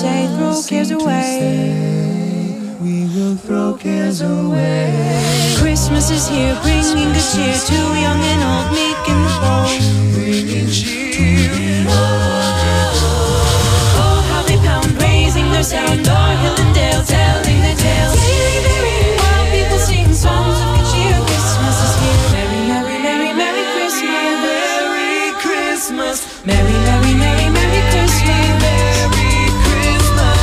say throw cares away. We will throw cares away. Christmas is here, bringing good cheer to young and old, meek and bold. Bringing cheer. Oh, how they pound, raising their sound, o'er hill and dale, telling their tales. While people sing songs of good cheer, Christmas is here. Merry, merry, merry, merry Christmas. Merry Christmas. Merry, merry, merry, merry Christmas. Merry Christmas.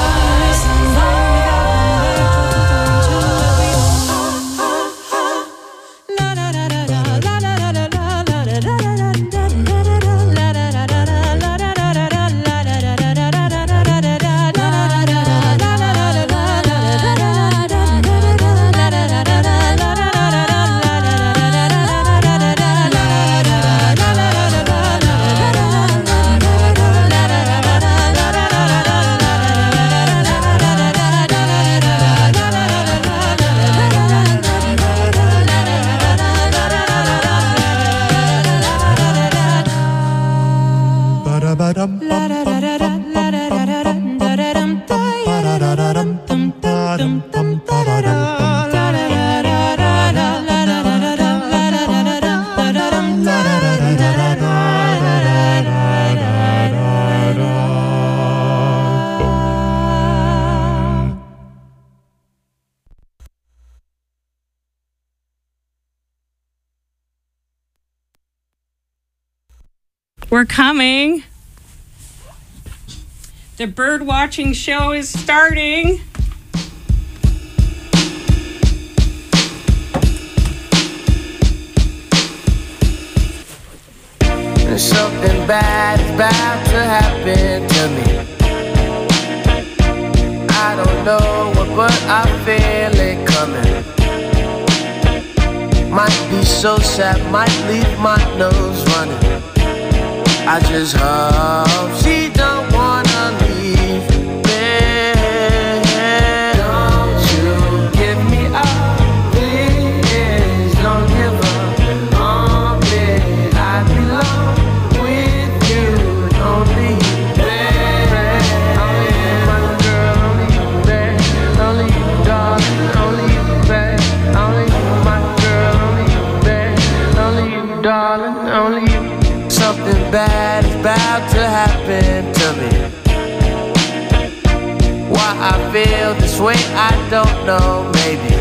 We're coming. The bird watching show is starting. Something bad is about to happen to me. I don't know what, but I feel it coming. Might be so sad, might leave my nose running. I just hope she don't wanna leave me. Don't you give me up, please. Don't give up on me. I belong with you, only you, baby. Only you, my girl, only you, baby. Only you, darling, only you, baby. Only you, my girl, only you, baby. Only you, darling, only you. Something bad is about to happen to me. Why I feel this way, I don't know, maybe.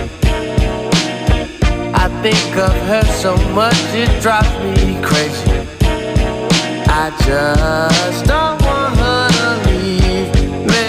I think of her so much, it drives me crazy. I just don't want her to leave me.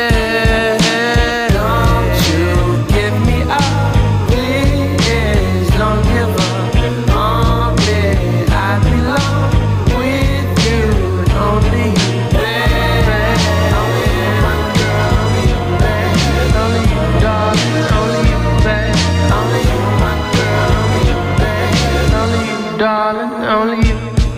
Don't you give me up, please. Don't give up on me. I belong with you, only you, baby. Only you, my girl, only you, baby. Only you, darling, only you, baby. Only you, my girl, only you, baby. Only you, darling, only you.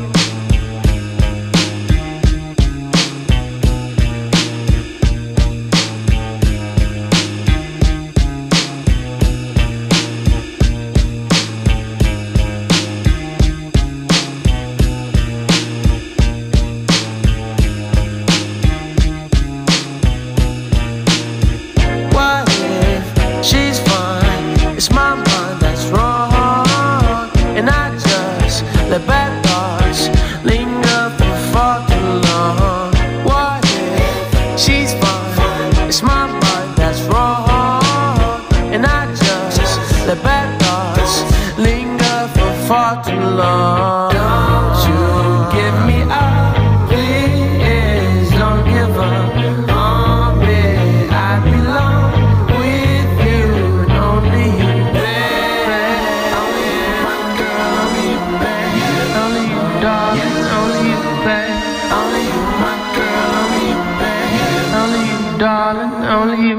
What if she's fine? It's my mind that's wrong, and I just let bad thoughts linger for far too long. What if she's fine? It's my mind that's wrong, and I just let bad thoughts linger for far too long. Don't you give me up, please. Don't give up on me. I belong with you, only you, baby. Only you, my girl, only you, baby. Only you, darling, only you, baby. Only you, my girl, only you, baby. Only you, darling, only you.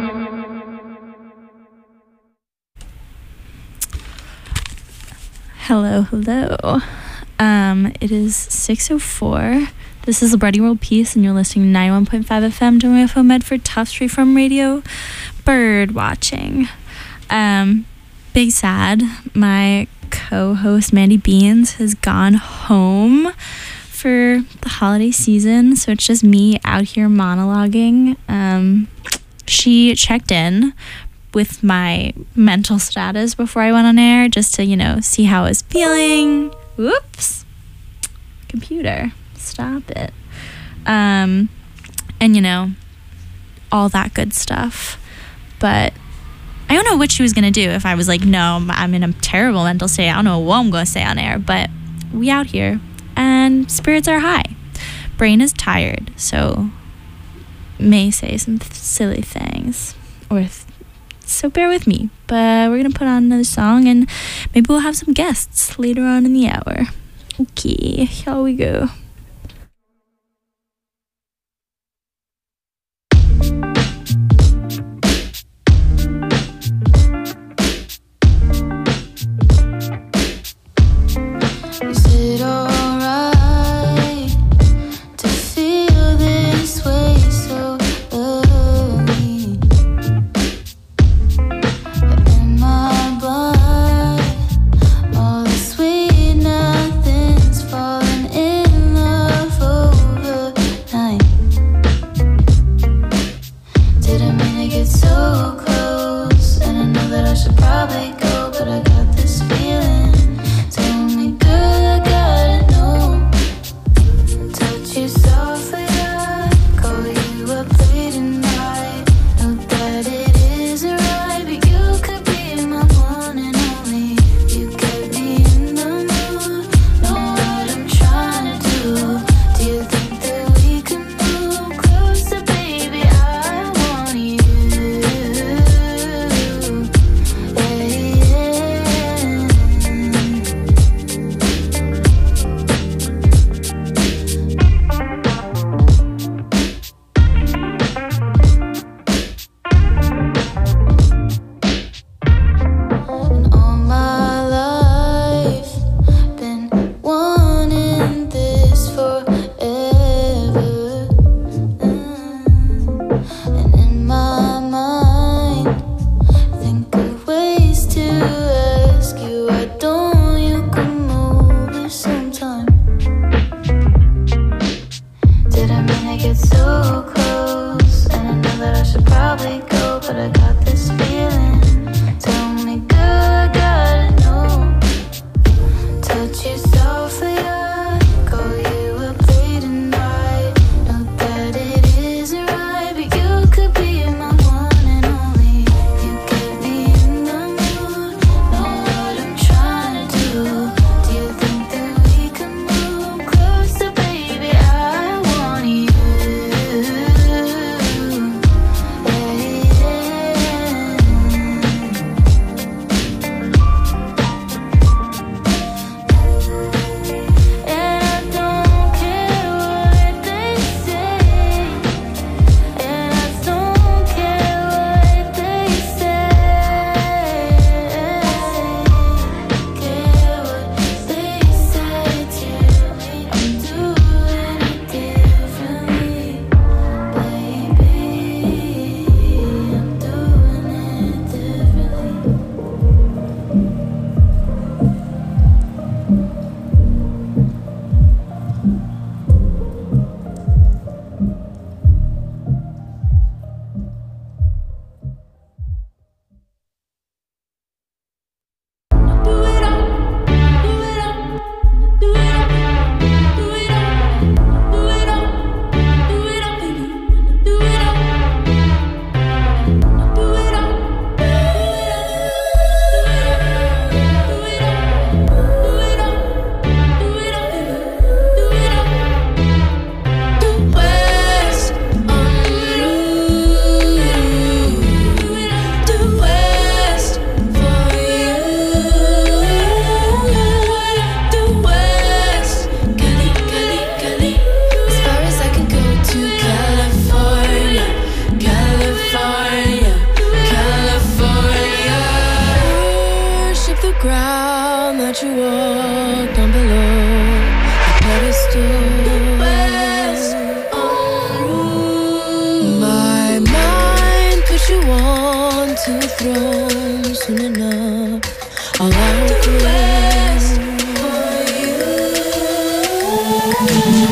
Hello. It is 6:04. This is Libretti World Peace, and you're listening to 91.5 FM WFO Medford, Tufts Free from Radio, bird watching. Big sad. My co-host Mandy Beans has gone home for for the holiday season, so it's just me out here monologuing. She checked in with my mental status before I went on air, just to, see how I was feeling. Whoops. Computer, stop it. And, all that good stuff. But I don't know what she was going to do if I was like, no, I'm in a terrible mental state. I don't know what I'm going to say on air, but we out here and spirits are high. Brain is tired, so may say some silly things, so bear with me. But we're going to put on another song and maybe we'll have some guests later on in the hour. Okay, here we go. Is it alright to feel this way so early? In my blood, all the sweet nothing's falling in love overnight. Didn't mean to get so close, and I know that I should probably go, but I got this feeling. Tell me, girl, I gotta know. Touch you softly, I call you up late at night. Know that it isn't right, but you could be my one and only. You get me in the mood, know what I'm trying to do. Do you think that we can move closer, baby? I want you. And all my life, been wanting this forever. And in my mind, think of ways to ask you. Why don't you come over sometime? Did I mean to get so close? And I know that I should probably go, but I got this feeling. Tell me, girl, I gotta know. Touch you softly, I call you up late at night. Know that it isn't right, but you could be my one and only. You get me in the mood, know what I'm trying to do. Do you think that we can move closer, baby? I want you. And I don't care what they say, and I don't care what they say. Care what they say to me. I'm doing it differently, baby. I'm doing it differently. As far as I can go to California, California, California. Worship the ground that you walk down below the pedestal. My mind puts you on to the throne soon enough. All I request for you.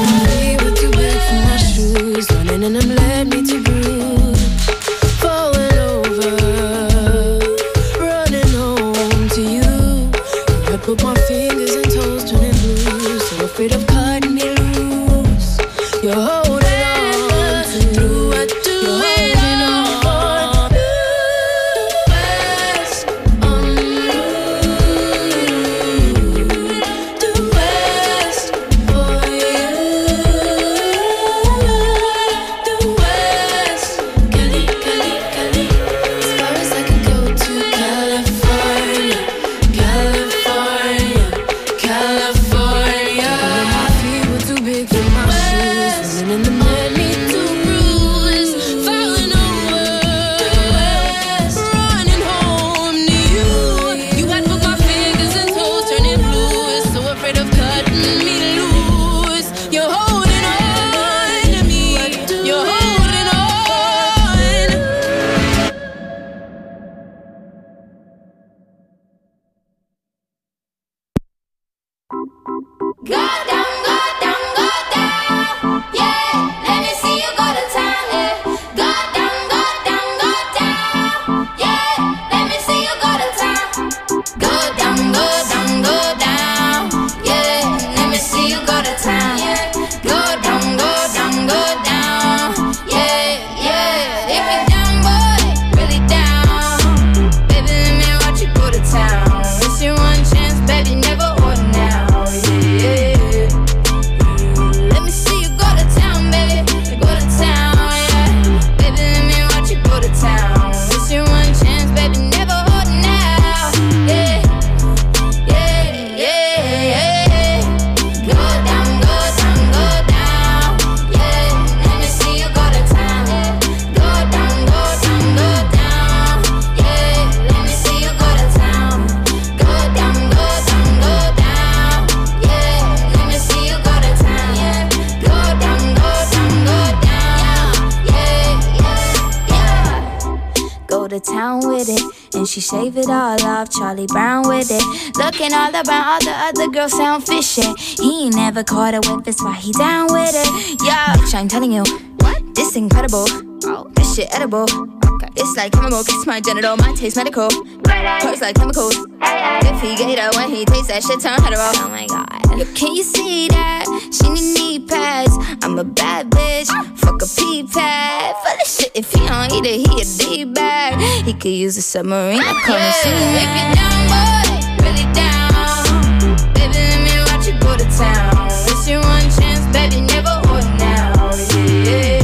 to town with it. And she shave it all off, Charlie Brown with it. Looking all around, all the other girls sound fishy. He ain't never caught a whip, that's why he down with it. Yeah, bitch, I'm telling you, this incredible. That shit edible. It's like chemical, kiss my genital, mine taste medical. Hurts like chemicals. If he get it when he tastes that shit, turn hetero. Oh my god. Yo, can you see that? She need knee pads. I'm a bad bitch. Fuck a pee pad. For this shit, if he don't eat it, he a D-bag. He could use a submarine. I call him Superman. If you're down, boy, really down. Baby, let me watch you go to town. It's your one chance, baby, never hold now. Yeah.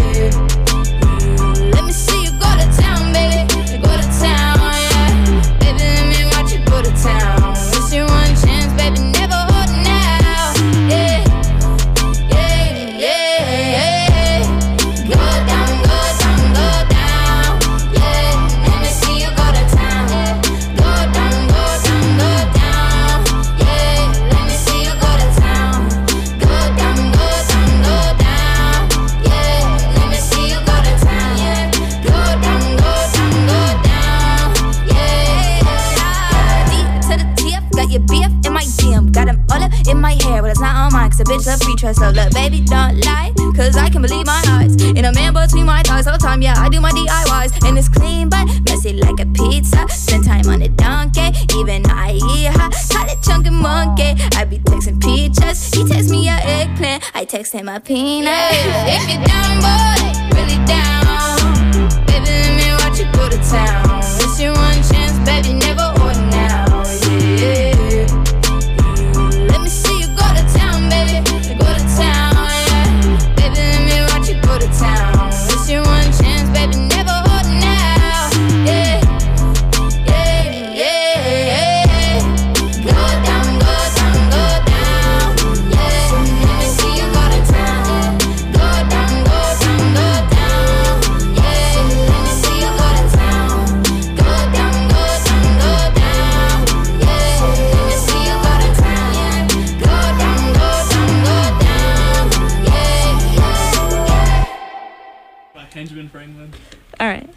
A bitch love free trust, so look, baby, don't lie, cause I can believe my eyes. In a man between my thighs all the time, yeah, I do my DIYs. And it's clean, but messy like a pizza. Spend time on the donkey, even though I eat her. Call it chunky monkey, I be texting peaches. He text me a eggplant, I text him a peanut. If you're down, boy, really down. Baby, let me watch you go to town. It's your one chance, baby, never or now, yeah. Benjamin Franklin. All right.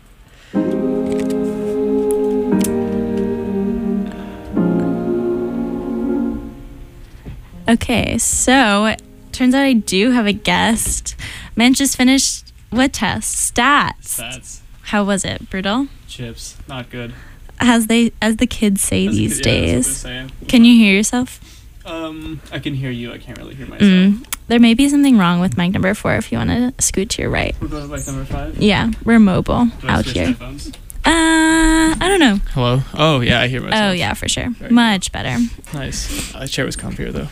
Okay, so turns out I do have a guest. Man just finished what test? Stats. How was it? Brutal? Chips. Not good. As the kids say As these a kid, yeah, days. that's what they're saying. Can you hear yourself? I can hear you. I can't really hear myself. There may be something wrong with mic number 4 if you want to scoot to your right. We'll go with mic number 5. Yeah, we're mobile Do I out switch here. headphones? I don't know. Hello? Oh, yeah, I hear myself. Oh, yeah, for sure. Very Much better. Nice. The chair was comfier, though.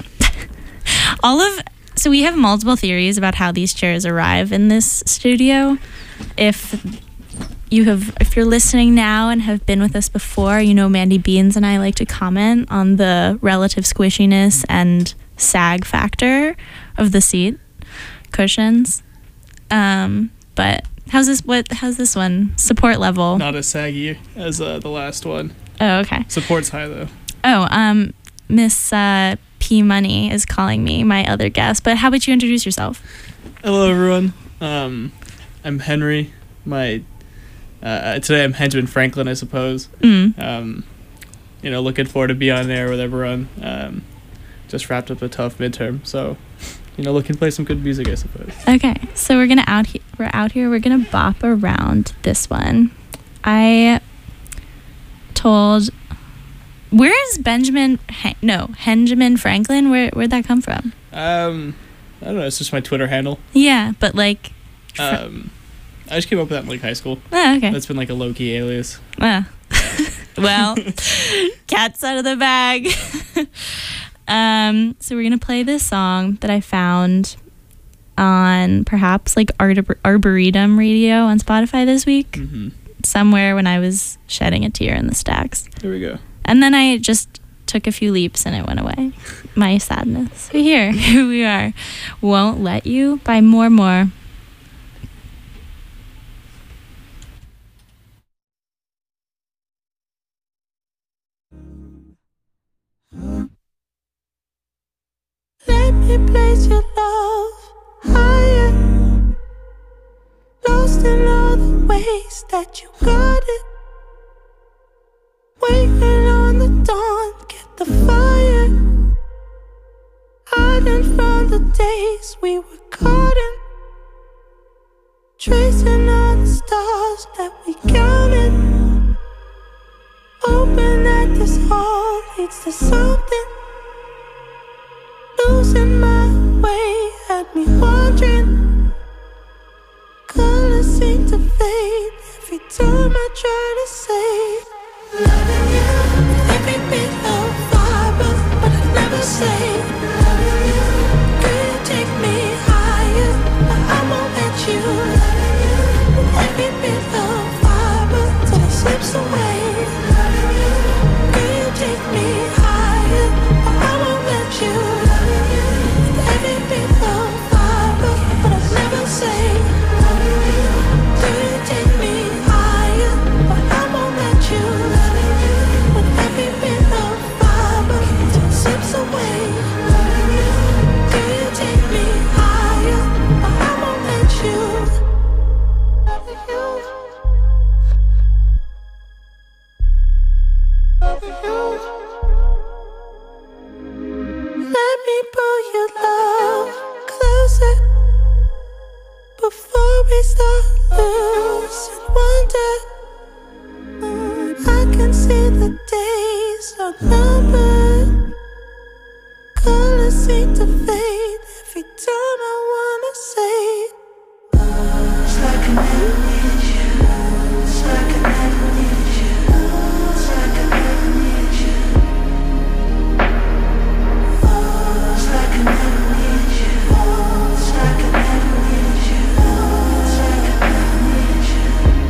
So we have multiple theories about how these chairs arrive in this studio. If you're listening now and have been with us before, you know Mandy Beans and I like to comment on the relative squishiness and sag factor of the seat cushions. But how's this one? Support level. Not as saggy as the last one. Oh, okay. Support's high, though. Oh, Miss P Money is calling me, my other guest. But how about you introduce yourself? Hello, everyone. I'm Henry. Today I'm Benjamin Franklin, I suppose. Looking forward to be on there with everyone. Just wrapped up a tough midterm, so looking to play some good music, I suppose. Okay, so we're out here. We're gonna bop around this one. Where is Benjamin Franklin? Where'd that come from? I don't know. It's just my Twitter handle. Yeah, but like. I just came up with that in high school. Oh, okay. That's been like a low-key alias. Well, cat's out of the bag. So we're gonna play this song that I found on perhaps like Arboretum Radio on Spotify this week. Mm-hmm. Somewhere when I was shedding a tear in the stacks. Here we go. And then I just took a few leaps and it went away. My sadness. So here we are. Won't Let You by More. Let me place your love higher, lost in all the ways that you got it. waiting on the dawn, get the fire, hiding from the days we were caught in, tracing all the stars that we counted, hoping that this all leads to something. Losing my way had me wandering. Colors seem to fade every time I try to say loving you. Every bit of fiber, but I never say loving you. Could you take me higher? But I won't let you. Loving you. Every bit of fiber till it slips away. Loving you. Could you take me higher? But I won't let you. Loving you. Every bit of fiber, but I never say loving you. Could you take me higher? But I won't let you. Loving you. With every bit of fiber till it slips away. Loving you. Could you take me higher? But I won't let you. Loving you. Loving you. Let me pull your love closer before we start losing wonder. I can see the days are numbered. Colors seem to fade every time I wanna say it's like I never need you. It's like I never need you. It's like I never need you. It's like I never need you. It's like I never need you. It's like I never need you.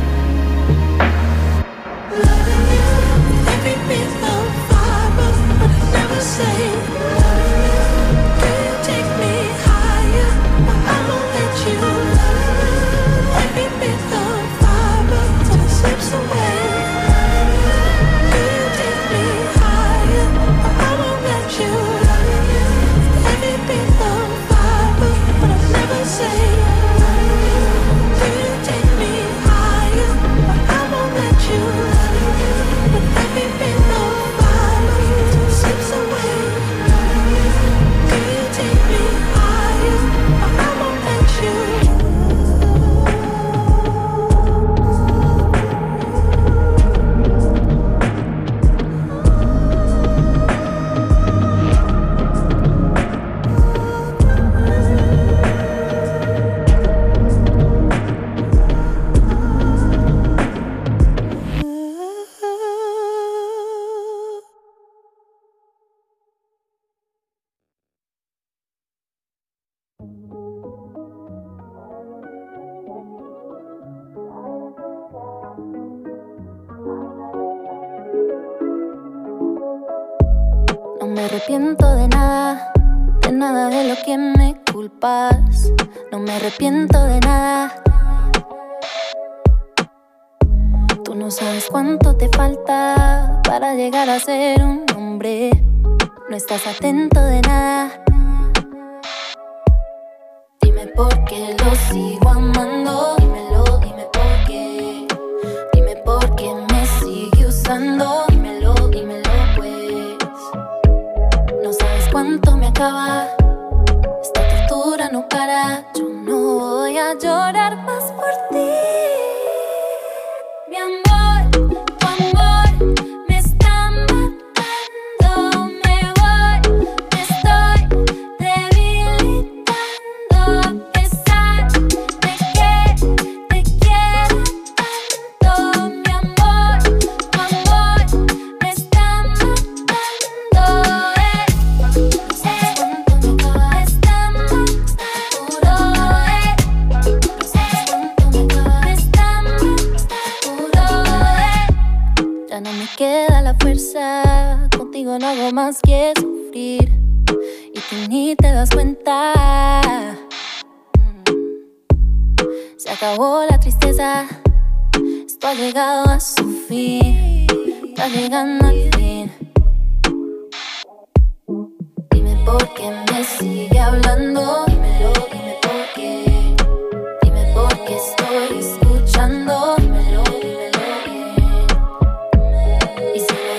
Loving you. Every bit of fiber, but I never say loving you. Could you take me higher? But I won't let you. Every bit of fiber till it slips away. Could you take me higher? But I won't let you. Every bit of fiber, but I never say could you take me higher? But I won't let you. With every bit of fiber till it slips away. Could you take me higher? But I won't let you. No me arrepiento de nada de lo que me culpas. No me arrepiento de nada. Tú no sabes cuánto te falta para llegar a ser un hombre. No estás atento de nada. Dime por qué lo sigo amando. Dímelo, dime por qué. Dime por qué me sigue usando. Dímelo, dímelo pues. No sabes cuánto me acaba. Esta tortura no para. Yo no voy a llorar más por ti. Mi amor, tu amor me está matando. Me voy, me estoy debilitando. A pesar de que te quiero tanto. Mi amor, tu amor me está matando. No sabes cuánto me acaba. Está puro, no sabes cuánto me acaba. Está puro, ya no me queda la fuerza. Contigo no hago más que sufrir. Y tú ni te das cuenta. Se acabó la tristeza. Esto ha llegado a su fin. Está llegando al fin. Dime por qué me sigue hablando. Dímelo, dime por qué. Dime por qué estoy escuchando. Dímelo, dímelo bien. Y si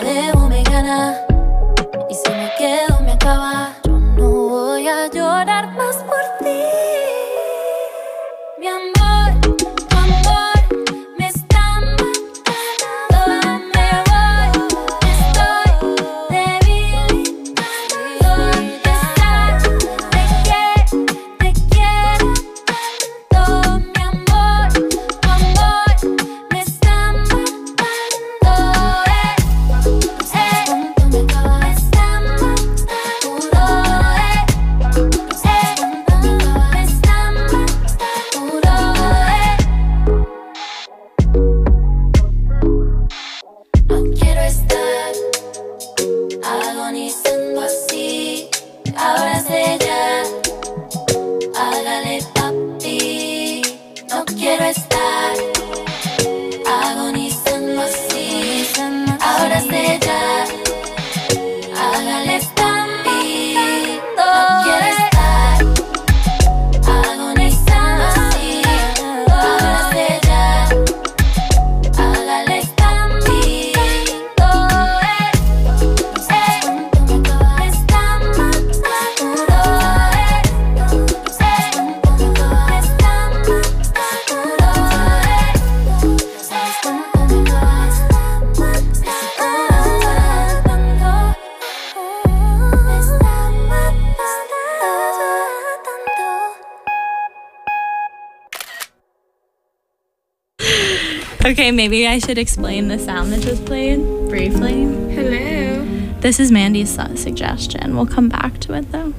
Okay, maybe I should explain the sound that just played briefly. Hello. This is Mandy's suggestion. We'll come back to it though.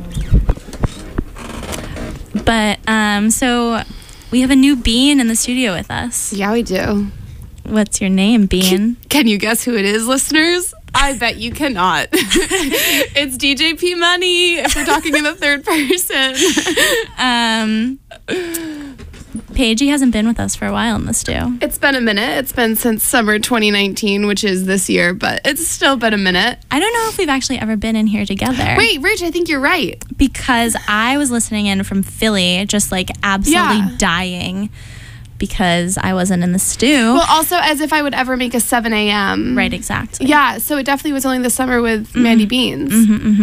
But so we have a new Bean in the studio with us. Yeah, we do. What's your name, Bean? Can you guess who it is, listeners? I bet you cannot. It's DJ P Money, if we're talking in the third person. Paigey hasn't been with us for a while in the stew. It's been a minute. It's been since summer 2019, which is this year, but it's still been a minute. I don't know if we've actually ever been in here together. Wait, Rich, I think you're right. Because I was listening in from Philly, just like absolutely Yeah. dying because I wasn't in the stew. Well, also as if I would ever make a 7 a.m. Right, exactly. Yeah, so it definitely was only this summer with Mandy Beans.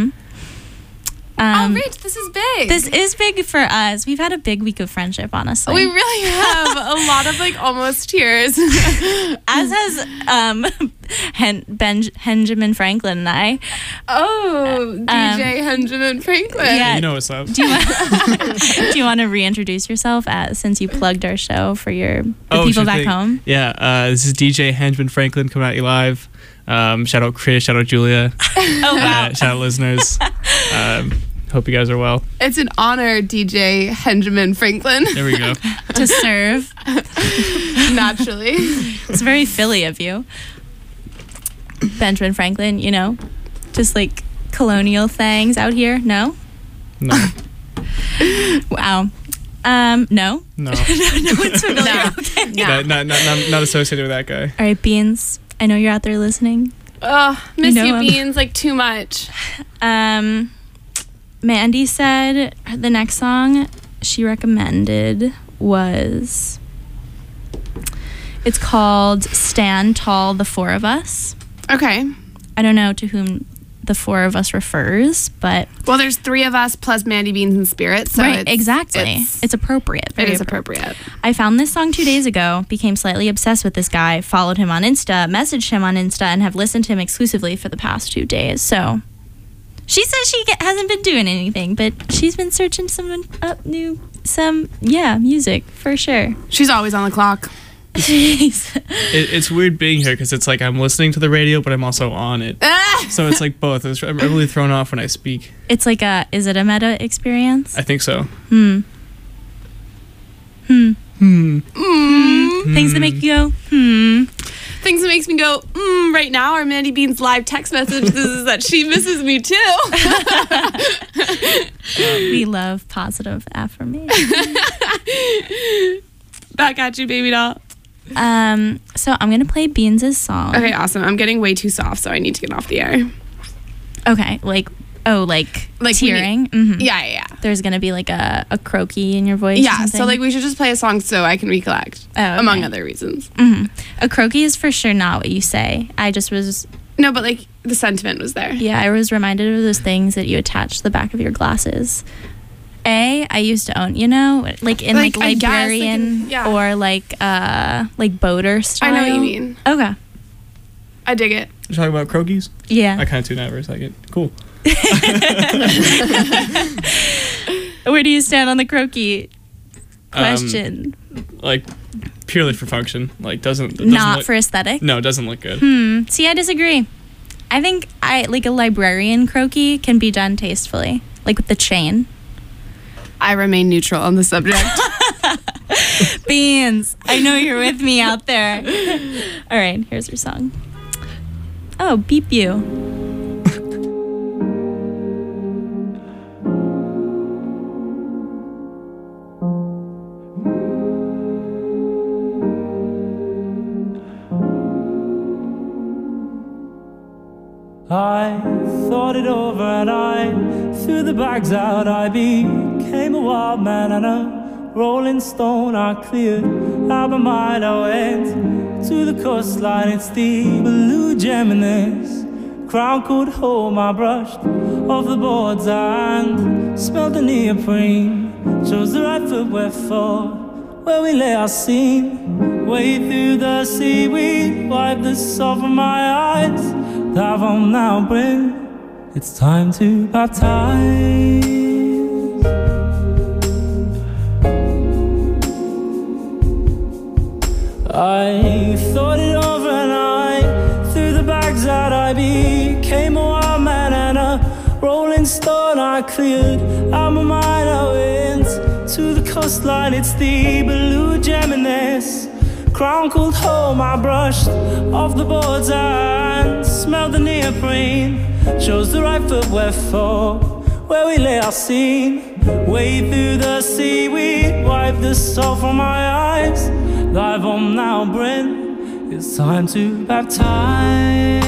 Oh, Rich, this is big. This is big for us. We've had a big week of friendship, honestly. We really have a lot of like almost tears. As has Benjamin Franklin and I. Oh, DJ Benjamin Franklin. Yeah. You know what's up. Do you want to reintroduce yourself since you plugged our show for the people sure back thing. home? Yeah, this is DJ Benjamin Franklin coming at you live. Shout out Chris, shout out Julia. Oh, wow. Shout out listeners. Hope you guys are well. It's an honor, DJ Benjamin Franklin. There we go. To serve. Naturally. It's very Philly of you. Benjamin Franklin, you know, just like colonial things out here. No? No. Wow. No? No. No one's familiar. No. Okay. Not associated with that guy. All right, Beans. I know you're out there listening. Oh, miss You know you, him. Beans, like too much. Mandy said the next song she recommended was, it's called Stand Tall, the Four of Us. Okay. I don't know to whom the four of us refers, but Well, there's three of us plus Mandy Beans and Spirit, so right, it's, exactly. It's appropriate. It very is appropriate. I found this song 2 days ago, became slightly obsessed with this guy, followed him on Insta, messaged him on Insta, and have listened to him exclusively for the past 2 days. So she says she hasn't been doing anything, but she's been searching some music for sure. She's always on the clock. Jeez. It's weird being here because it's like I'm listening to the radio, but I'm also on it. So it's like both. I'm really thrown off when I speak. It's like is it a meta experience? I think so. Things that make you go, Things that makes me go, right now are Mandy Beans' live text message. This is that she misses me too. We love positive affirmation. Back at you, baby doll. So I'm gonna play Beans' song. Okay, awesome. I'm getting way too soft, so I need to get off the air. Okay, like tearing. Yeah. There's gonna be like a croaky in your voice. Yeah, or so something? like we should just play a song so I can recollect, Oh, okay. among other reasons. A croaky is for sure not what you say. I just was, No, but like the sentiment was there. yeah, I was reminded of those things that you attach to the back of your glasses. I used to own, like in Like, like I guess, like librarian in- yeah. or like boater style. I know what you mean. Okay. I dig it. You're talking about croakies? Yeah. I kind of tuned out for a second. Cool. Where do you stand on the croaky question? Like purely for function. Like doesn't Not look, for aesthetic? No, it doesn't look good. See, I disagree. I think like a librarian croaky can be done tastefully, like with the chain. I remain neutral on the subject. Beans, I know you're with me out there. All right, here's your song. Oh, Beep You. I thought it over and I threw the bags out. I became a wild man and a rolling stone. I cleared out my mind. I went to the coastline. It's the blue gem in this crown could hold. I brushed off the boards and smelled the neoprene. Chose the right footwear for where we lay our scene. Way through the seaweed, wipe the salt from my eyes. Dive on now, bring. It's time to baptize. I thought it over and I threw the bags out. I became a wild man and a rolling stone. I cleared out my mind. I went to the coastline. It's the blue gem in this crown called home. I brushed off the boards and smelled the neoprene. Chose the right footwear for where we lay our scene. Wade through the seaweed, wipe the salt from my eyes. Dive on now, Bryn, it's time to baptize.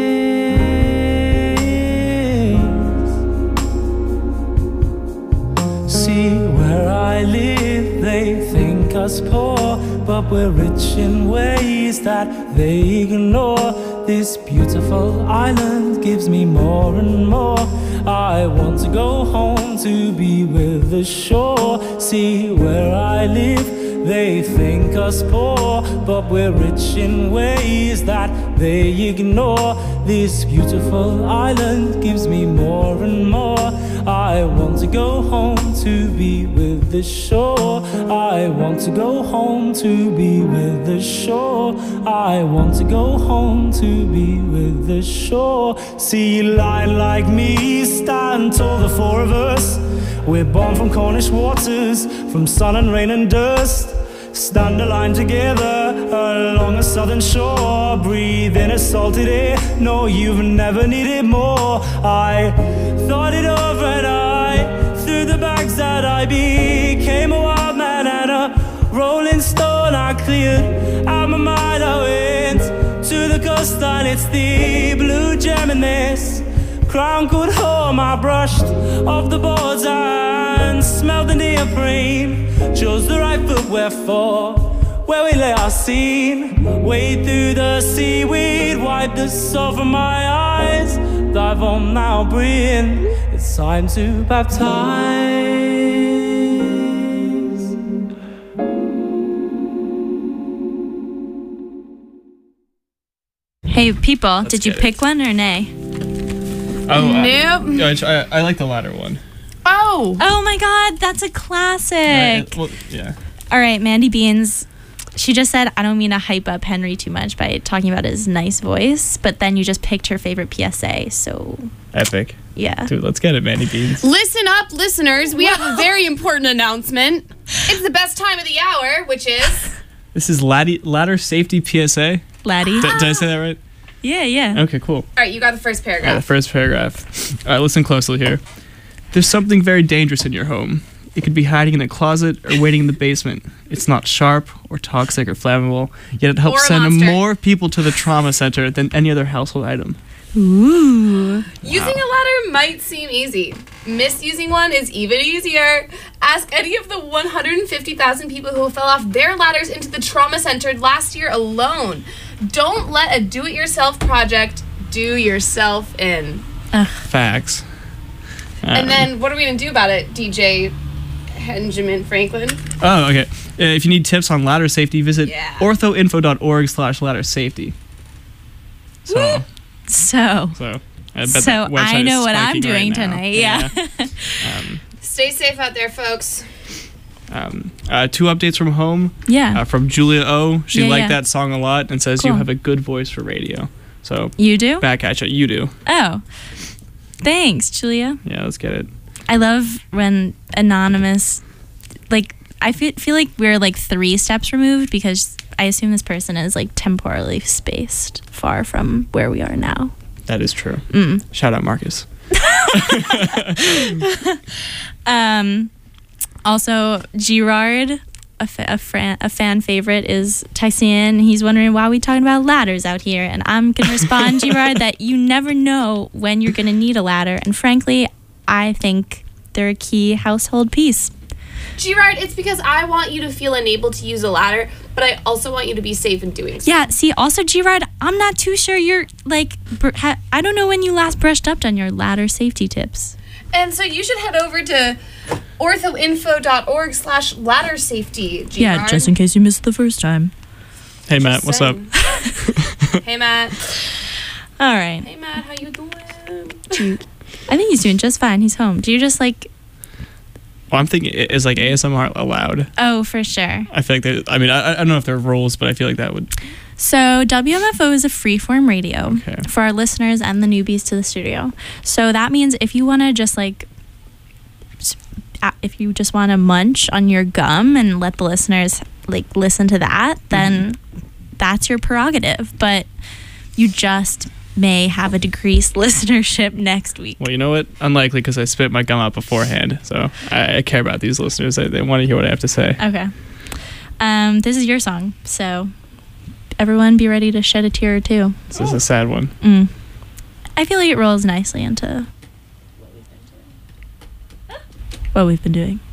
See where I live, they think us poor, but we're rich in ways that they ignore. This beautiful island gives me more and more. I want to go home to be with the shore. See where I live, they think us poor, but we're rich in ways that they ignore. This beautiful island gives me more and more. I want to go home to be with the shore. I want to go home to be with the shore. I want to go home to be with the shore. Sea lion like me, stand tall, the four of us. We're born from Cornish waters, from sun and rain and dust. Stand a line together along a southern shore. Breathe in a salted air, no, you've never needed more. I thought it over and I threw the bags out. I became a wild man and a rolling stone. I cleared out my mind. I went to the coastline. It's the blue gem in this crown called home. I brushed off the boards and smelled the neoprene. Chose the right footwear for where we lay our scene. Wade through the seaweed, wipe the salt from my eyes. Dive on now, Brian, it's time to baptize. Hey, people, did you pick one or nay? Nope. I like the latter one. Oh my God, that's a classic. Well, yeah. All right, Mandy Beans. She just said, I don't mean to hype up Henry too much by talking about his nice voice, but then you just picked her favorite PSA, so... Epic. Yeah. Dude, let's get it, Mandy Beans. Listen up, listeners. We have a very important announcement. It's the best time of the hour, which is... This is ladder safety PSA. Laddie. Did I say that right? Yeah. Okay, cool. All right, you got the first paragraph. All right, the first paragraph. All right, listen closely here. There's something very dangerous in your home. It could be hiding in a closet or waiting in the basement. It's not sharp or toxic or flammable, yet it helps send more people to the trauma center than any other household item. Ooh. Using a ladder might seem easy. Misusing one is even easier. Ask any of the 150,000 people who fell off their ladders into the trauma center last year alone. Don't let a do-it-yourself project do yourself in. Facts. And then what are we going to do about it, DJ Benjamin Franklin? Oh, okay. If you need tips on ladder safety, visit orthoinfo.org/ladder safety. So I bet that website I know is what I'm spiking doing right now. tonight. Yeah. Stay safe out there, folks. 2 updates from home. Yeah. From Julia O. She liked yeah. that song a lot and says Cool. you have a good voice for radio. So You do? back at you. You do. Oh. Thanks, Julia. Yeah, let's get it. I love when anonymous, like, I feel like we're like 3 steps removed because I assume this person is like temporally spaced far from where we are now. That is true. Shout out Marcus. Also, Girard, a fan favorite, is texting in. He's wondering why we talking about ladders out here, and I'm gonna respond, Girard, that you never know when you're gonna need a ladder, and frankly, I think they're a key household piece. Girard, it's because I want you to feel enabled to use a ladder, but I also want you to be safe in doing so. Yeah, see, also, Girard, I'm not too sure you're, like, I don't know when you last brushed up on your ladder safety tips. And so you should head over to orthoinfo.org/ladder safety, Girard. Yeah, just in case you missed the first time. Hey, Matt, what's up? Hey, Matt. All right. Hey, Matt, how you doing? I think he's doing just fine. He's home. Do you just, like, Well, I'm thinking, is like ASMR allowed? Oh, for sure. I feel like I mean, I don't know if there are rules, but I feel like that would. So WMFO is a freeform radio Okay. for our listeners and the newbies to the studio. So that means if you want to just like, if you just want to munch on your gum and let the listeners like listen to that, then that's your prerogative. But you just may have a decreased listenership next week. Well, you know what? Unlikely, because I spit my gum out beforehand. So I care about these listeners. They want to hear what I have to say. Okay. This is your song, so everyone be ready to shed a tear or two. This is a sad one. I feel like it rolls nicely into what we've been doing.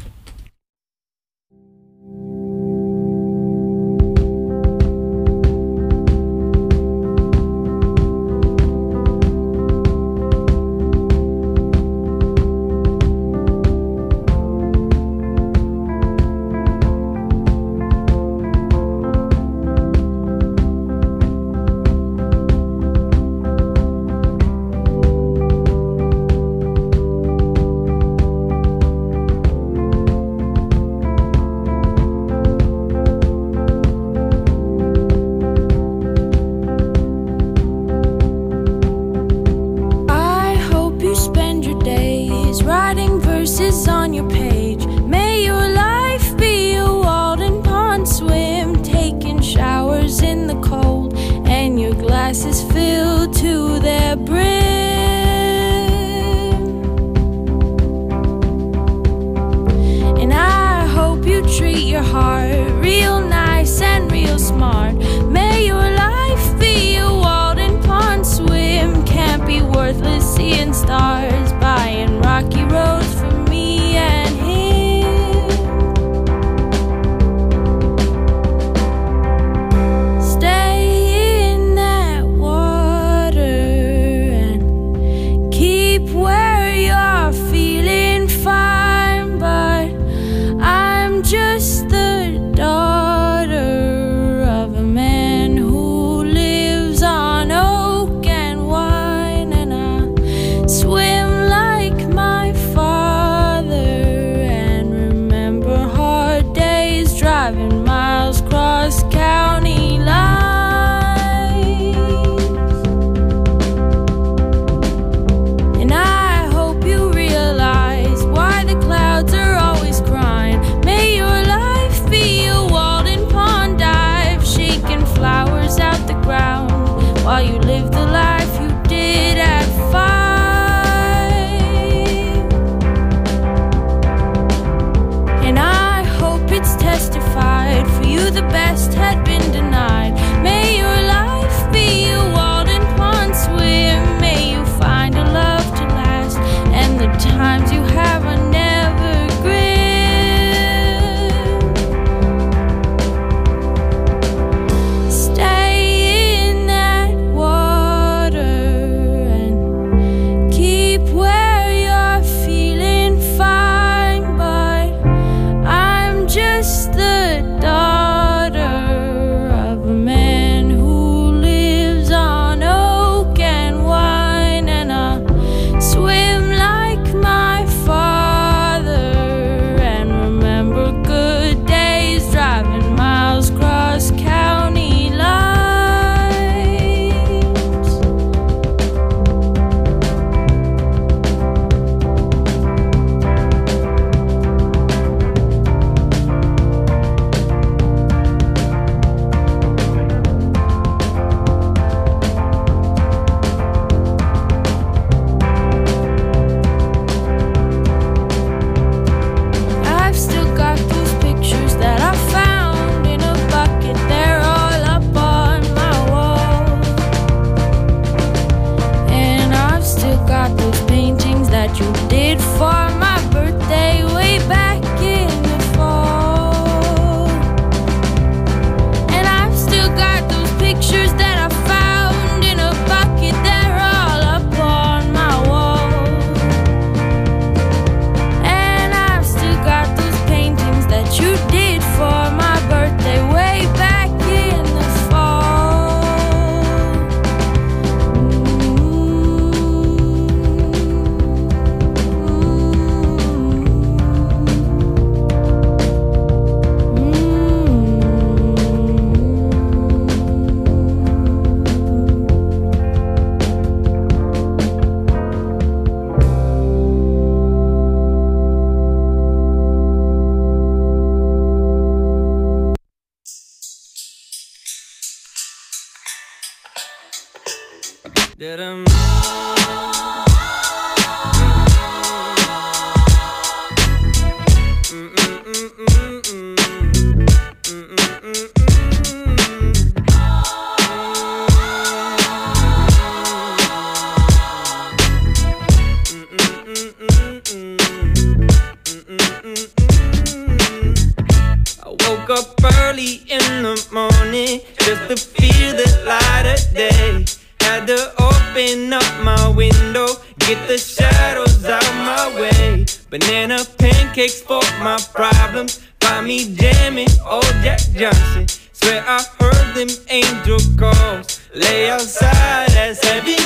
I woke up early in the morning just to feel the light of day. Had to open up my window, get the shadows out my way. Banana pancakes for my problems, find me jamming old Jack Johnson. Swear I heard them angel calls, lay outside as heaven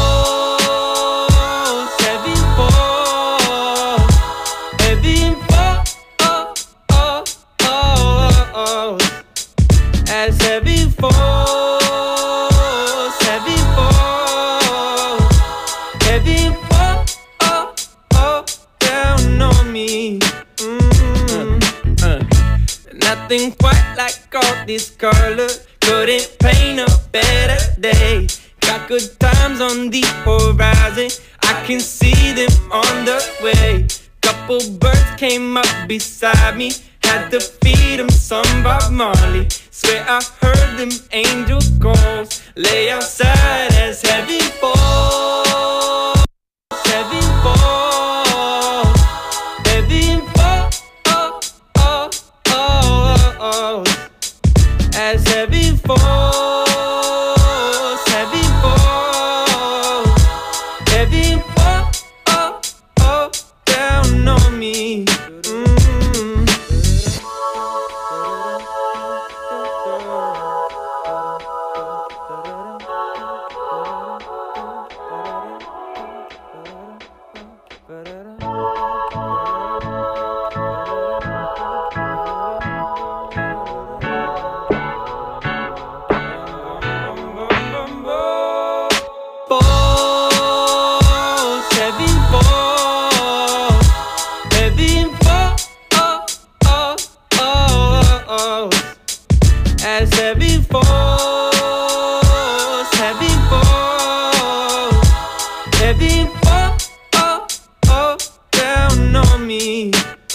falls, heaven falls, heaven falls, as heaven falls, heaven falls, heaven falls down on me. Nothing quite like all this color, couldn't paint a better day. Got good times on the horizon, I can see them on the way. Couple birds came up beside me, had to feed them some Bob Marley. Swear I heard them angel calls, lay outside as heaven falls, heaven falls, heaven falls, as heaven falls, heaven falls, heaven falls down on me. As heaven falls, heaven falls, heaven falls down on me.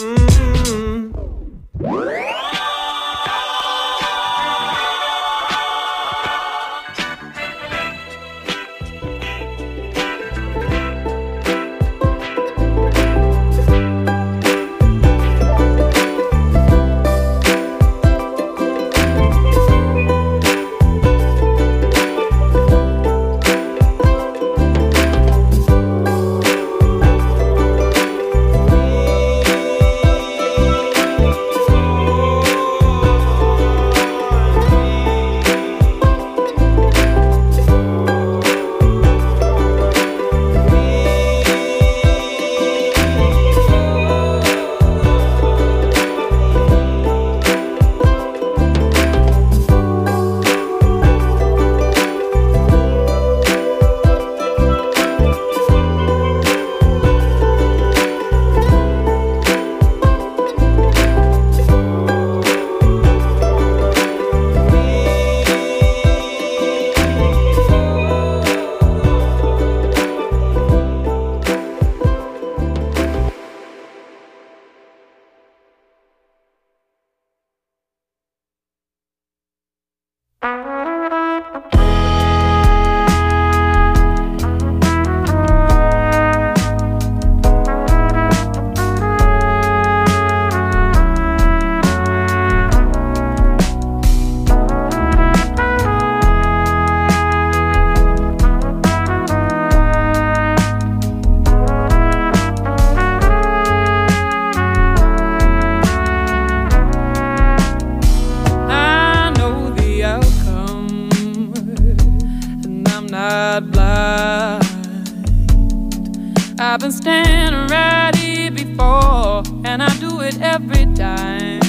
I've been standing right here before, and I do it every time.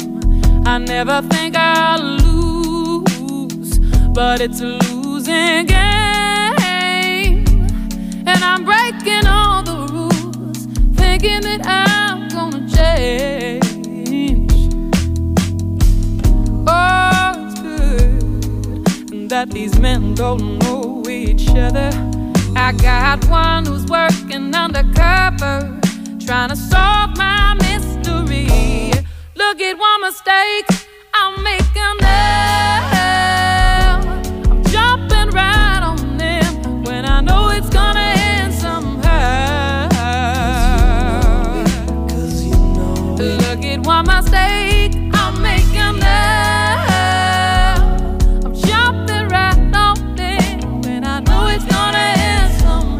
I never think I'll lose, but it's a losing game. And I'm breaking all the rules, thinking that I'm gonna change. Oh, it's good that these men don't know each other. I got one who's working undercover, trying to solve my mystery. Look at one mistake I'm making now. I'm jumping right on them when I know it's gonna end somehow. Look at one mistake I'm making now. I'm jumping right on them when I know it's gonna end somehow.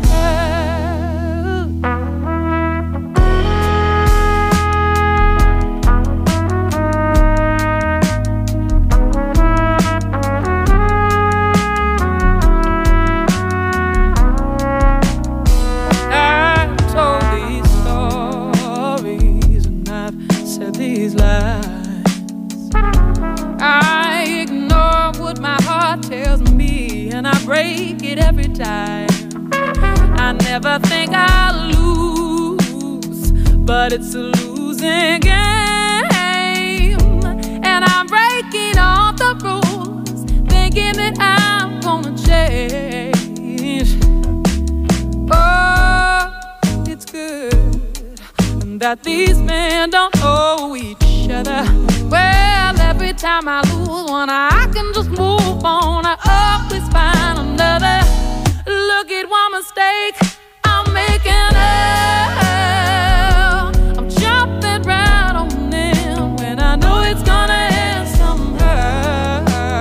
I've told these stories and I've said these lies. I ignore what my heart tells me and I break it every time. I never think I'll lose, but it's a losing game. And I'm breaking all the rules, thinking that I'm gonna change. Oh, it's good that these men don't know each other. Well, every time I lose one, I can just move on. I always find another. Look at one mistake I'm making now. I'm jumping right on them when I know it's gonna end somehow.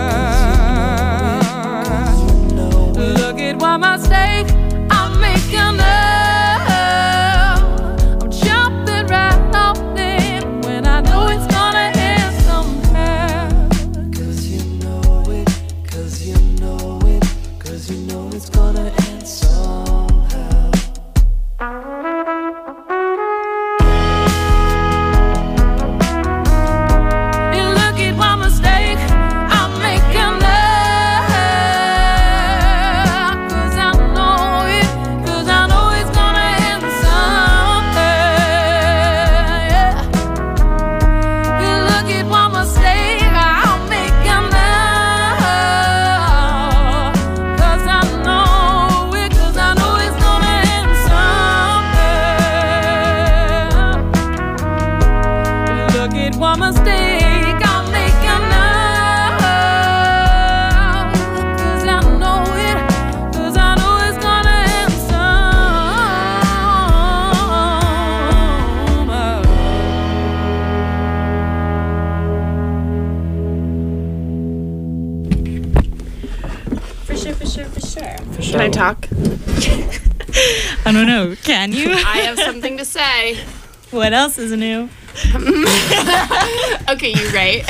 Look at one mistake I'm making now. I'm jumping right on them when I know it's gonna end somehow. Cause you know it, cause you know it, cause you know it's gonna end somehow. And look at one mistake I'm making now. Cause I know it, cause I know it's gonna end someday. And look at one mistake I'm making now. Cause I know it, cause I know it's gonna end someday. Look at one mistake I'm making now. Cause I know it, cause I know it's gonna end For sure, for sure, for sure. Can I talk? I don't know. Can you? I have something to say. What else is new? Okay, you right.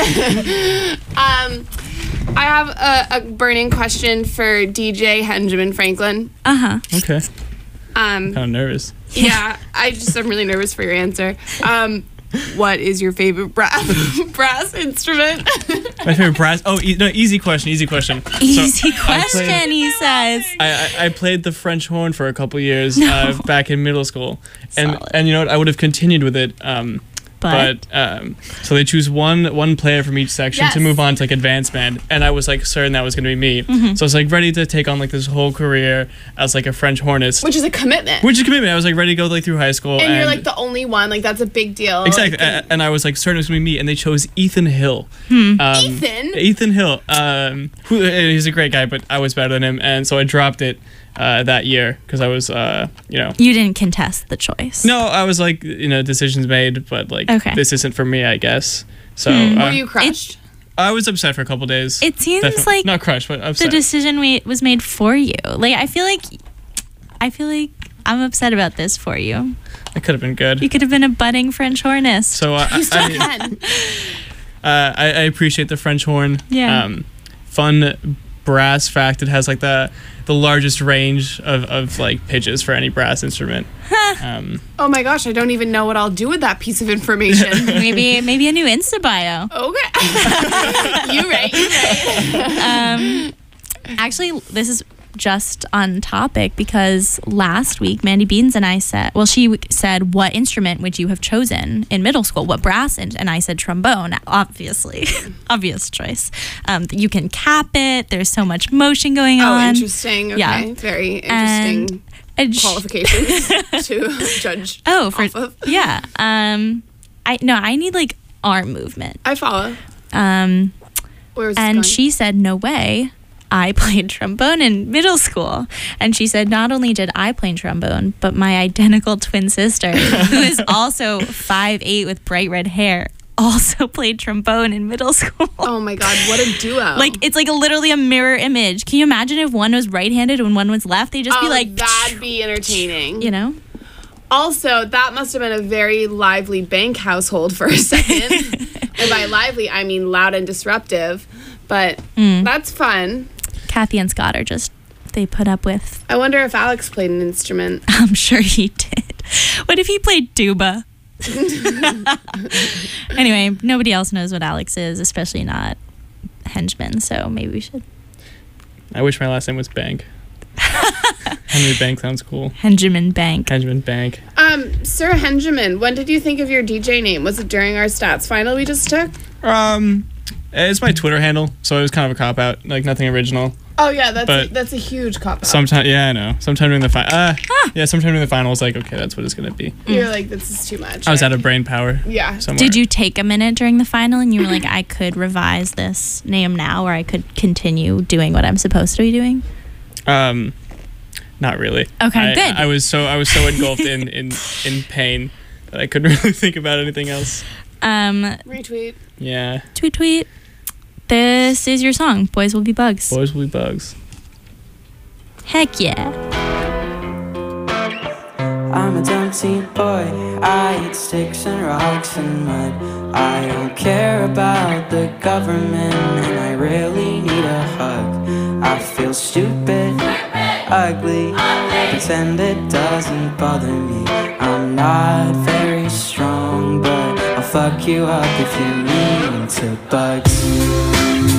I have a burning question for DJ Benjamin Franklin. Okay. Um, Kind of nervous. yeah, I'm really nervous for your answer. What is your favorite brass instrument? My favorite brass. Oh, no, easy question. Easy question. Easy So, question, he says. I played the French horn for a couple years back in middle school, and Solid. and you know what? I would have continued with it. But so they choose one player from each section to Yes. move on to like advanced band, and I was like certain that was gonna be me. Mm-hmm. So I was like ready to take on like this whole career as like a French hornist, Which is a commitment. which is a commitment. I was like ready to go like through high school, and you're like the only one. Like that's a big deal. exactly. Like, And I was like certain it was gonna be me, and they chose Ethan Hill. Ethan? Ethan Hill. Who he's a great guy, but I was better than him, and so I dropped it that year because I was You didn't contest the choice. No, I was like, decisions made, but like, Okay. this isn't for me, I guess. So were you crushed? I was upset for a couple days. It seems Definitely. like not crushed, but the upset. decision was made for you. Like I feel like I'm upset about this for you. It could have been good. You could have been a budding French hornist. So You still can. I appreciate the French horn. Yeah. Fun brass fact: it has like the largest range of like pitches for any brass instrument. Oh my gosh, I don't even know what I'll do with that piece of information. maybe a new Insta bio. Okay. You're right. Actually, this is just on topic because last week Mandy Beans and I said, well, she said, what instrument would you have chosen in middle school? What brass? And I said trombone, obviously. Obvious choice. You can cap it. There's so much motion going on. Oh, interesting. Okay. Yeah. Very interesting qualifications to judge off of. Yeah. I need like arm movement. I follow. And going? she said, no way. I played trombone in middle school. And she said, not only did I play trombone, but my identical twin sister, who is also 5'8" with bright red hair, also played trombone in middle school. Oh my God, what a duo. Like, it's like literally a mirror image. Can you imagine if one was right-handed and one was left? They'd just be like... that'd be entertaining. You know? Also, that must have been a very lively bank household for a second. And by lively, I mean loud and disruptive. But that's fun. Kathy and Scott are just, they put up with... I wonder if Alex played an instrument. I'm sure he did. What if he played tuba? Anyway, nobody else knows what Alex is, especially not Henchman, so maybe we should. I wish my last name was Bank. Henry Bank sounds cool. Henjamin Bank. Henjamin Bank. Sir Henjamin, when did you think of your DJ name? Was it during our stats final we just took? It's my Twitter handle, so it was kind of a cop-out, like nothing original. Oh yeah, that's a huge cop-out. Sometime, yeah, I know. Sometime during the sometime during the final, I was like, okay, that's what it's gonna be. You're like, this is too much. I was out of brain power. Yeah. Somewhere. Did you take a minute during the final and you were like, I could revise this name now, or I could continue doing what I'm supposed to be doing? Not really. Okay, good. I was so engulfed in pain that I couldn't really think about anything else. Retweet. Yeah. Tweet. This is your song, Boys Will Be Bugs. Boys Will Be Bugs. Heck yeah. I'm a dumb teen boy, I eat sticks and rocks and mud. I don't care about the government and I really need a hug. I feel stupid, ugly, pretend it doesn't bother me. I'm not very strong, but I'll fuck you up if you mean to bugs.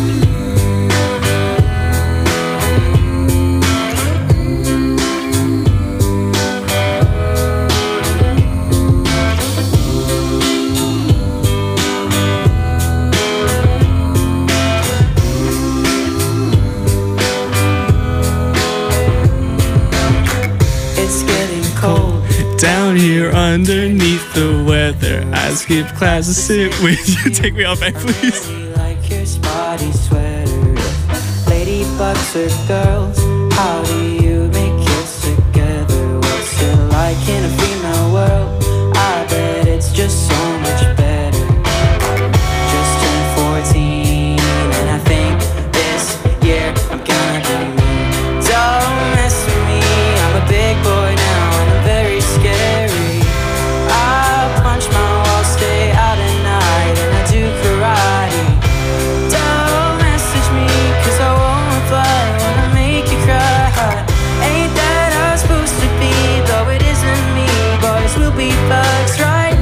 Down here underneath the weather, I skip class to sit with you. Take me off back, please. Like your spotty sweater. Ladybugs or girls, how do you make kids together? What's it like in a female world? I bet it's just so much better. Just turned 14 and I think this year I'm gonna be me. Don't mess with me, I'm a big boy now. Very scary. I punch my wall, stay out at night, and I do karate. Don't message me, cause I won't reply when I make you cry. Ain't that how it's supposed to be, though it isn't me. Boys will be bugs, right?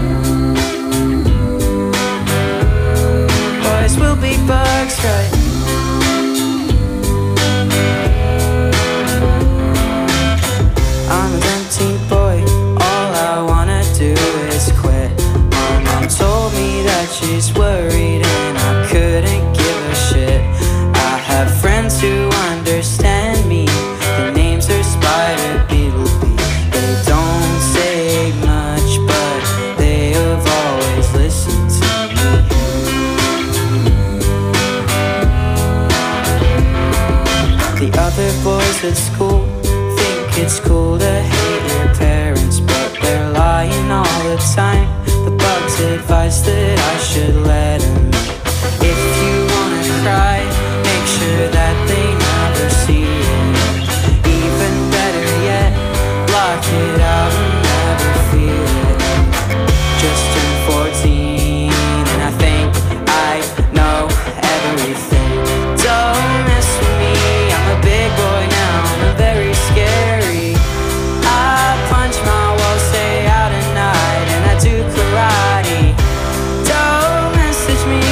Boys will be bugs, right? I'm a dumb teen boy, all I wanna do is quit. My mom told me that she's worried and I couldn't give a shit. I have friends who understand me, their names are Spider, Beetlebee. They don't say much, but they have always listened to me. The other boys at school it's cool to hate your parents, but they're lying all the time. The bugs advise that I should let them in. If you wanna cry, make sure that they never see it. Even better yet, block it out and never feel it. Just turned 14 and I think I know everything. Don't mess with me, I'm a big boy now, I'm very scared. Punch my wall, stay out at night, and I do karate. Don't message me,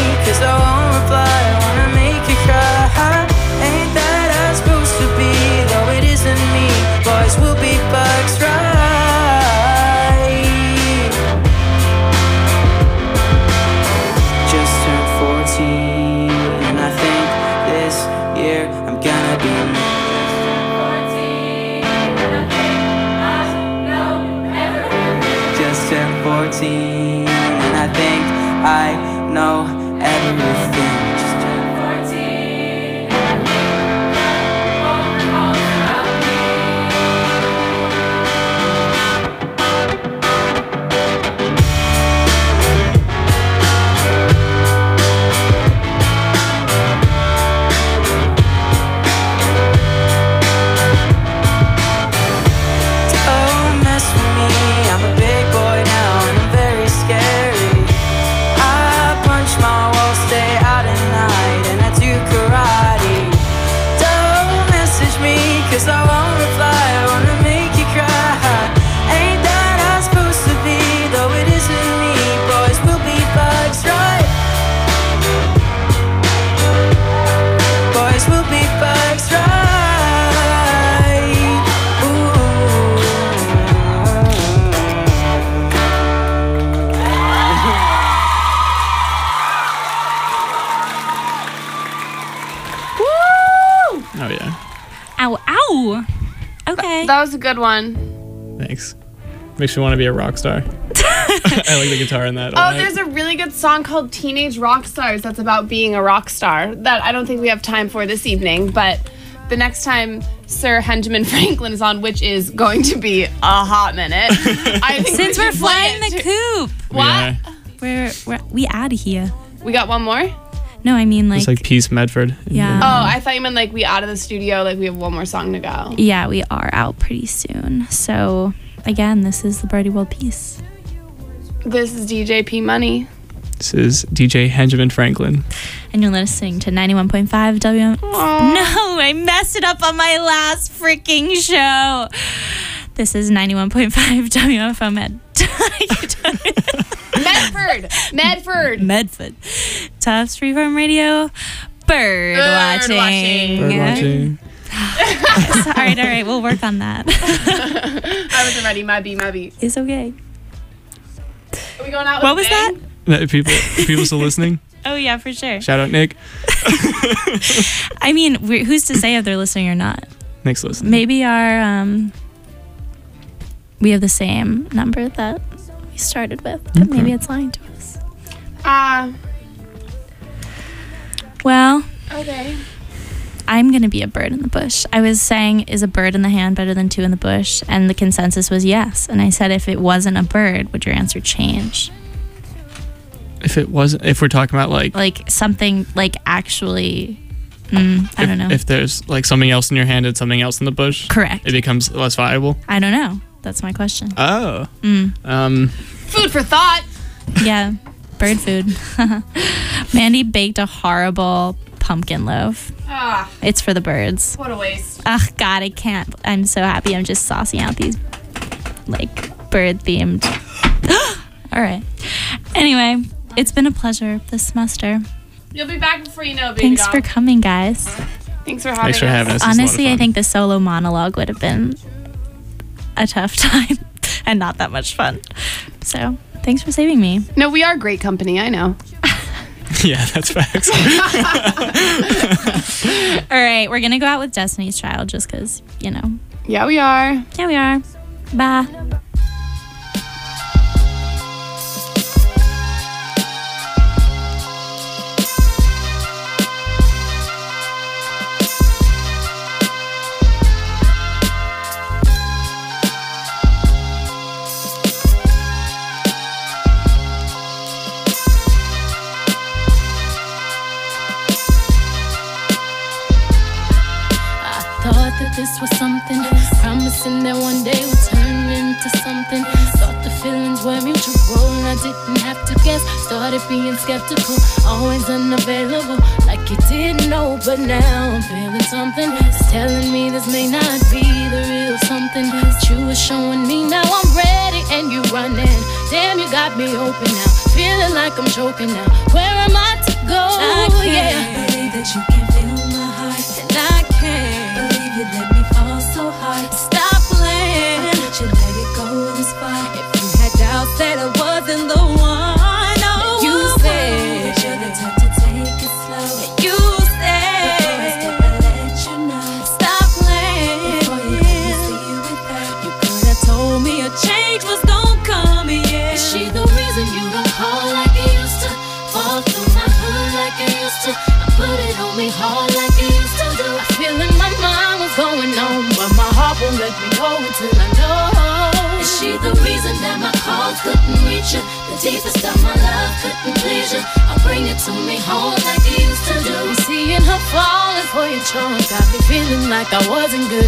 14, and I think I know everything. Just turned 14. Don't mess with me, I'm a big boy now and I'm very scary. I punch my walls, stay out at night, and I do karate. Don't message me, cause I won't reply, I wanna make you cry. Ain't that how it's supposed to be, though it isn't me. Boys will be bugs, right? Boys will be bugs, right? Oh yeah. Ow, ow. Okay. That was a good one. Thanks. Makes me want to be a rock star. I like the guitar in that. Oh, there's a really good song called Teenage Rock Stars that's about being a rock star that I don't think we have time for this evening, but the next time Sir Benjamin Franklin is on, which is going to be a hot minute, I think Since we we're should play flying it. the coop. What? We out of here. We got one more? No, I mean It's like Peace Medford. Yeah. Oh, I thought you meant like we out of the studio, like we have one more song to go. Yeah, we are out pretty soon. So again, this is the Birdie World Peace. This is DJ P Money. This is DJ Benjamin Franklin. And you're listening to 91.5 WM. No, I messed it up on my last freaking show. This is 91.5 WFO Medford. Tufts Freeform Radio. Bird watching. All right. We'll work on that. I wasn't ready. My B. It's okay. Are we going out with What a was bang? that? People still listening? Oh, yeah, for sure. Shout out Nick. I mean, who's to say if they're listening or not? Nick's listening. Maybe we have the same number that we started with, but maybe it's lying to us. Well, okay. I'm going to be a bird in the bush. I was saying, is a bird in the hand better than two in the bush? And the consensus was yes. And I said, if it wasn't a bird, would your answer change? If we're talking about like something like actually, I don't know. If there's like something else in your hand and something else in the bush, correct, it becomes less viable. I don't know. That's my question. Oh. Food for thought. Yeah, bird food. Mandy baked a horrible pumpkin loaf. It's for the birds. What a waste. Ugh, God, I can't. I'm so happy. I'm just saucing out these like bird themed. All right. Anyway, it's been a pleasure this semester. You'll be back before you know, baby. Thanks for coming, guys. Thanks for having us. Honestly, I think the solo monologue would have been a tough time and not that much fun. So, thanks for saving me. No, we are great company. I know. Yeah, that's facts. All right, we're going to go out with Destiny's Child just because, you know. Yeah, we are. Yeah, we are. Bye. Thought that this was something, promising that one day would turn into something. Thought the feelings were mutual and I didn't have to guess. Started being skeptical, always unavailable, like you didn't know. But now I'm feeling something, it's telling me this may not be the real something that you were showing me. Now I'm ready and you running. Damn, you got me open now, feeling like I'm choking now. Where am I to go? I can't believe that you can feel my heart, and I can't believe you let me fall so hard. Stop playing, I thought you let it go this far. If you had doubts that I wasn't the one, oh, you said that you're the type to take it slow. You said before I step, I let you know. Stop playing before you let me see you with her. You could have told me a change was gonna come, yeah. Is she the me hard like it used to do. I feel in my mind what's going on, but my heart won't let me go until I know. Is she the reason that my calls couldn't reach you? The deepest of my love couldn't please you. I'll bring it to me home like it used to do. Me seeing her falling for your charm got me feeling like I wasn't good